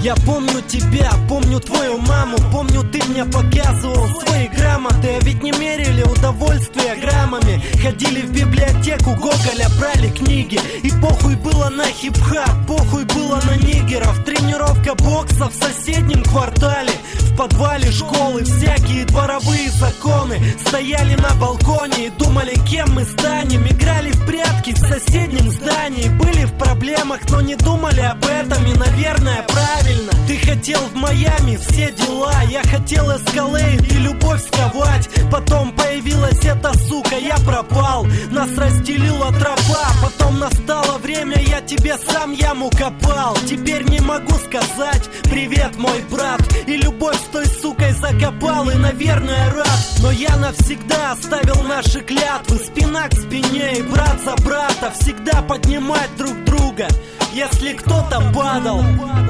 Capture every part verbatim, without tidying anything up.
Я помню тебя, помню твою маму, помню, ты мне показывал свои грамоты. А ведь не мерили удовольствия граммами. Ходили в библиотеку Гоголя, брали книги. И похуй было на хип-хап, похуй было на нигеров. Тренировка бокса в соседнем квартале. В подвале школы всякие дворовые законы. Стояли на балконе и думали, кем мы станем. Играли в прятки в соседнем здании. Были в проблемах, но не думали об этом. И, наверное, правильно. Ты хотел в Майами все дела. Я хотел эскалейт и любовь сковать. Потом появилась эта сука, я пропал. Нас разделила тропа. Потом настало время, я тебе сам яму копал. Теперь не могу сказать привет, мой брат. И любовь с той сукой закопал. И, наверное, рад. Но я навсегда оставил наши клятвы. Спина к спине и брат за брата. Всегда поднимать друг друга, если кто-то падал.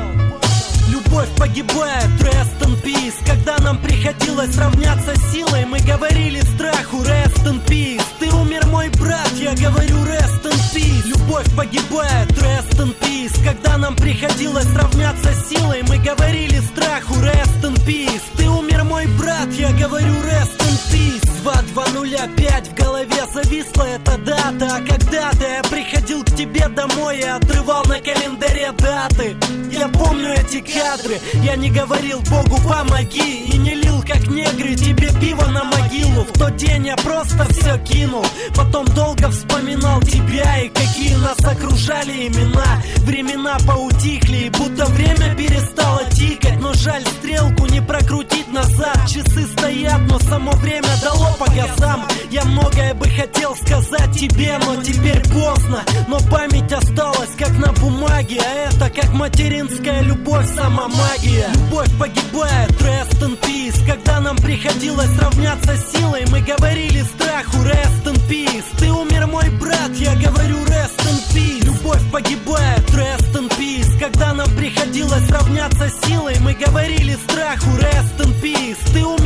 Любовь погибает, rest in peace. Когда нам приходилось равняться силой, мы говорили страху rest in peace. Ты умер, мой брат, я говорю rest in peace. Любовь погибает, rest in peace. Когда нам приходилось равняться силой, мы говорили страху rest in peace. Ты умер, мой брат, я говорю rest in peace. Два два нуля пять в голове зависла эта дата. А когда-то я приходил к тебе домой и отрывал на календаре даты. Я помню эти кадры. Я не говорил Богу помоги и не лил как негры тебе пиво на могилу. В тот день я просто все кинул. Потом долго вспоминал тебя и какие нас окружали имена. Времена поутихли и будто время перестало тикать. Но жаль, стрелку не прокрутить назад. Часы стоят, но само время дало по газам. Я многое бы хотел сказать тебе, но теперь поздно. Но память осталась как на бумаге. А это как материнская любовь, сама магия. Любовь погибает, rest in peace. Когда нам приходилось равняться силой, мы говорили страху rest in peace. Ты умер, мой брат, я говорю rest in peace. Любовь погибает, rest in peace. Когда нам приходилось равняться силой, мы говорили страху rest in peace. Ты умер,